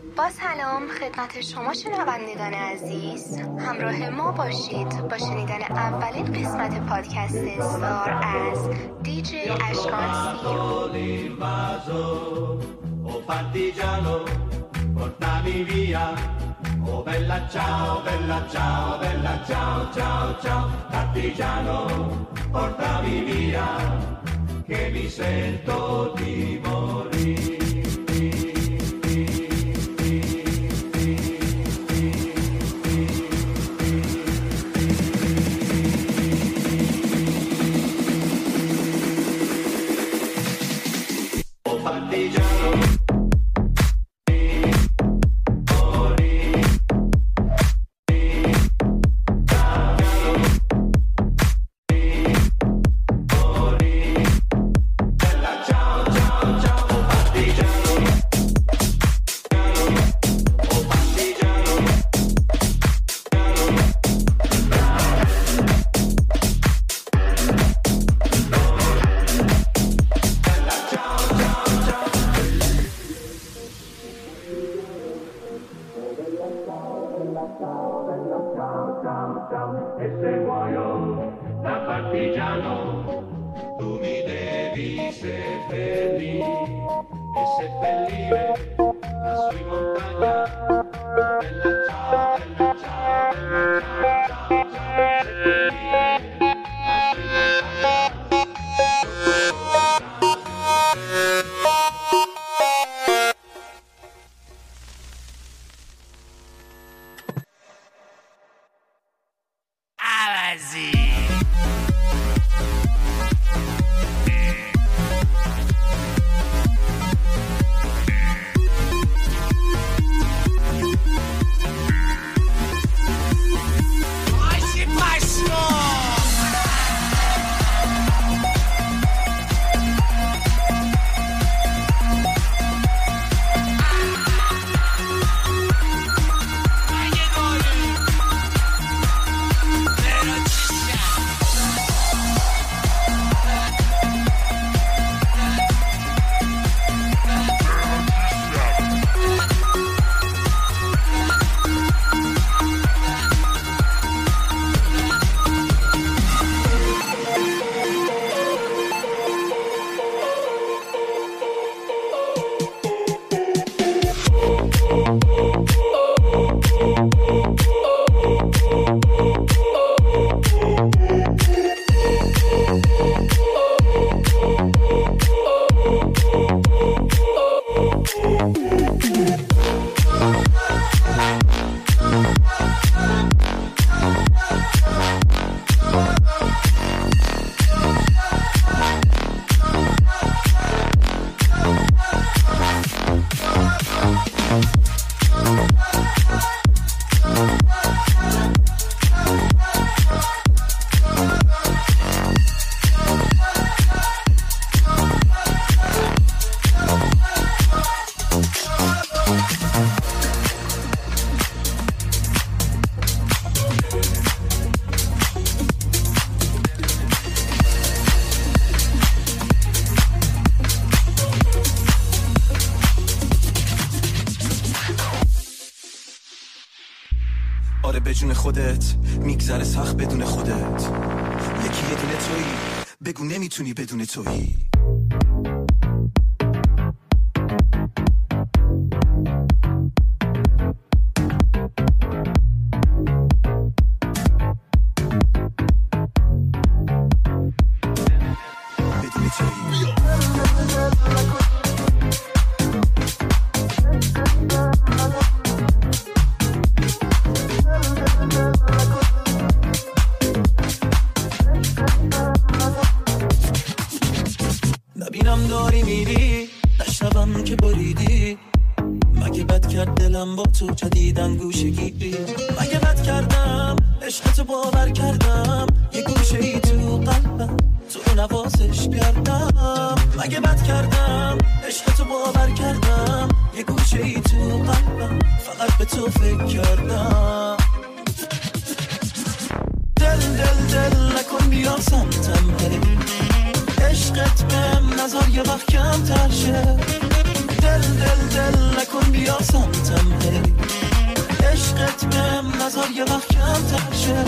با سلام خدمت شما شنوندگان عزیز، همراه ما باشید با شنیدن اولین قسمت پادکست استار از دیجی اشکان Oh bella ciao, bella ciao, bella ciao, ciao, ciao, partigiano, portami via, che mi sento di morire. Oh partigiano. E se muoio da partigiano, tu mi devi seppellire e seppellire lassù in montagna. Bella ciao, bella ciao, bella ciao, ciao, ciao, seppellire lassù in montagna. بدون خودت میگذره سخت بدون خودت، یکی یه دونه تویی، بگو نمیتونی بدون تویی. نبینم داری میری، نشنوم که بریدی، مگه بد کرد دلم با تو جدیدن گوشه گیری، مگه بد کردم عشقتو باور کردم، یه گوشه ای تو قلبم تو نوازش بیاردم، مگه بد کردم عشقتو باور کردم، یه گوشه ای تو قلبم فقط به تو فکر کردم. دل دل دل نکن بیا سمتم بری، عشقت بهم نظر یه وقت کم تر شه، دل دل دل نکن بیا سمتم یه وقت کمتر شه.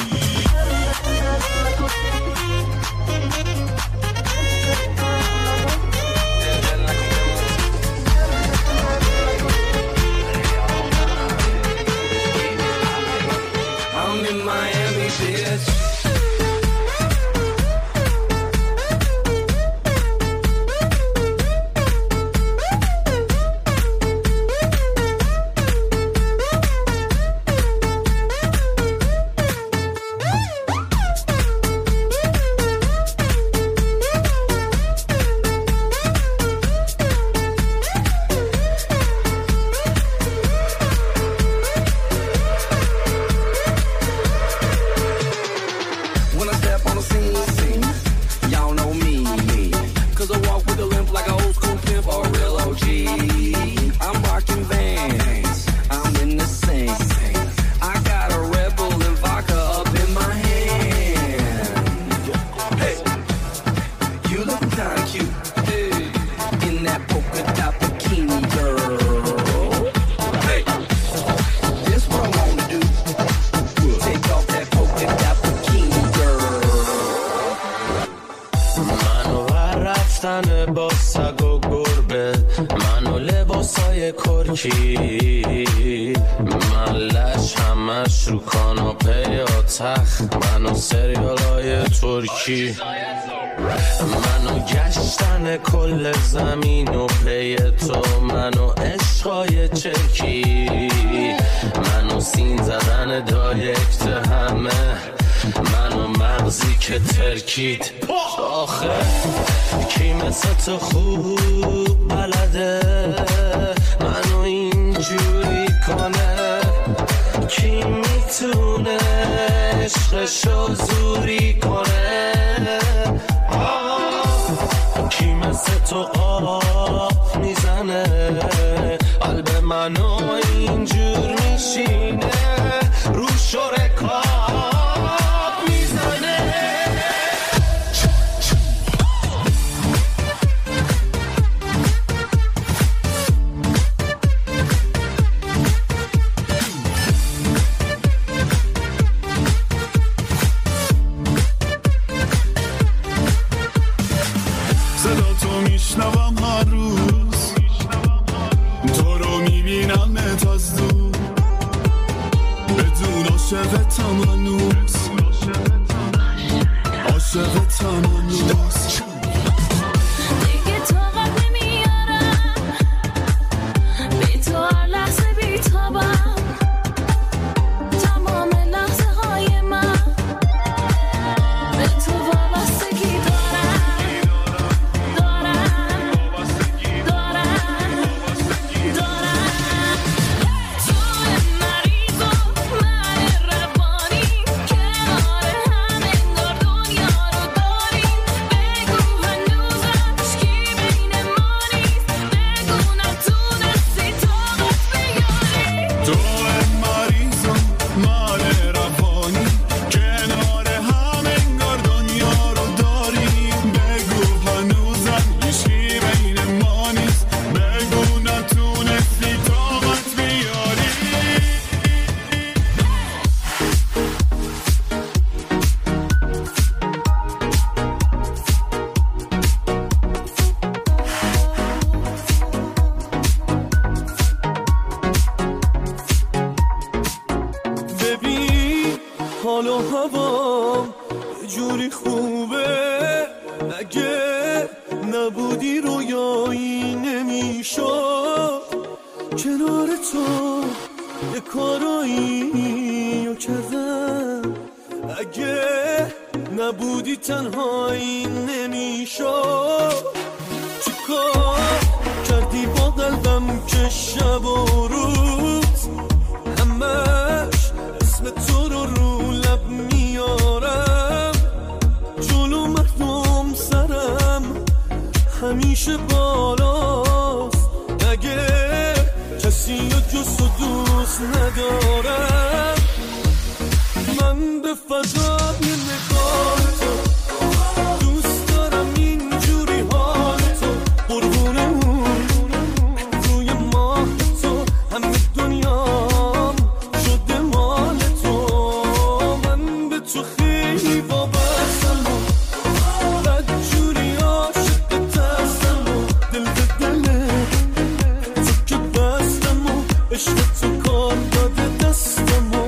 I'm in Miami, bitch. با سگ و گربه منو لباسای کرکی من لش همش رو کاناپه یا تخت منو سریالای ترکی منو گشتن کل زمین و پی تو منو عشقای چرکی منو سین زدن دایرکت همه منو مغزی که ترکید آخه کی مثل تو خوب بلده منو اینجوری کنه کی میتونه عشقشو زوری کنه کی مثل تو آب میزنه قلب منو اینجور میشینه رو شرکا میشنوم هر روز تو رو میبینمت از دور بدون عاشقتم هنوز عاشقتم هنوز دیگه طاقت نمیارم بی تو هر لحظه بیتابم تمام لحظه های من به تو وابستگی حال و هوام یه جوری خوبه اگه نبودی رویایی نمیشد کنار تو یه کارایی رو کردم اگه نبودی تنهایی نمیشد چیکار کردی با قلبم که شب و روز همش اسم تو رو لب میارم جلو مردم سرم همیشه بالاست اگه کسی رو جز تو دوست ندارم من به فضای نگاه تو دوست دارم اینجوری حال تو قربونه روی ماه تو همه دنیام شده مال عشق تو کار داده دستمو.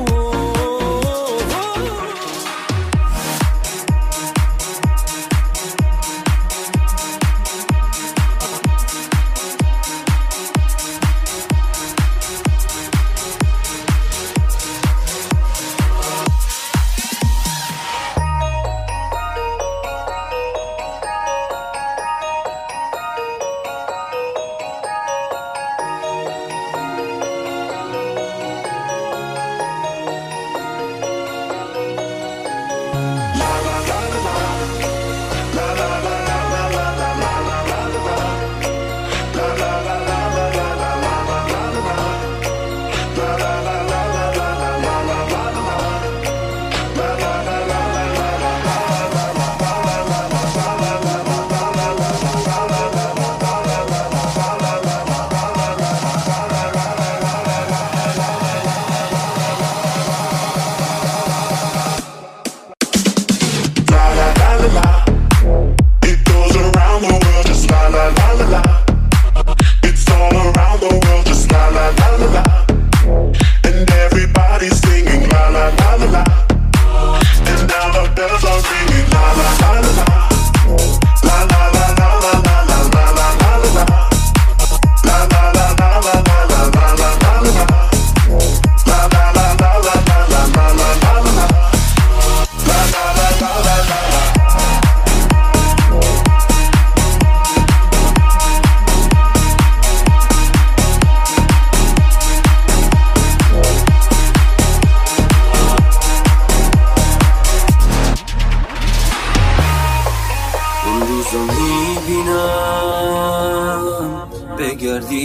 بگردی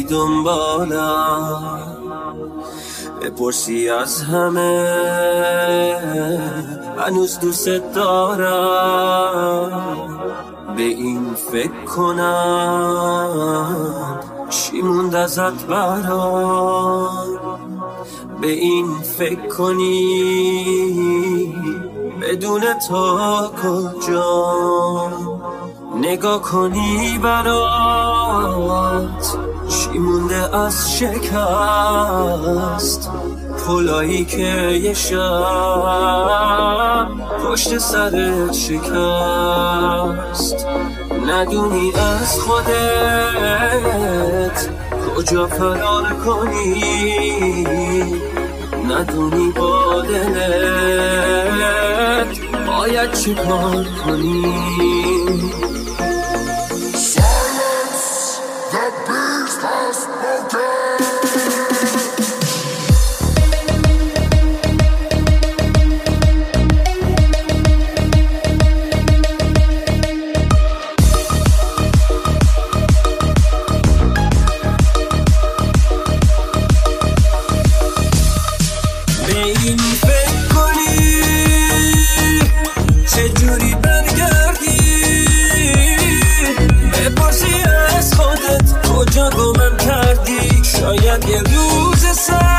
دنبالم بپرسی از همه هنوز دوست دارم. به این فکر کنم چی موند ازت برام. به این فکر کنی بدون تو کجا. نگاه کنی برات چی مونده از شکست. پلایی که یه شب پشت سرت شکست. ندونی از خودت کجا فرار کنی. ندونی با دلت باید چی کار کنی. شاید یه روز سر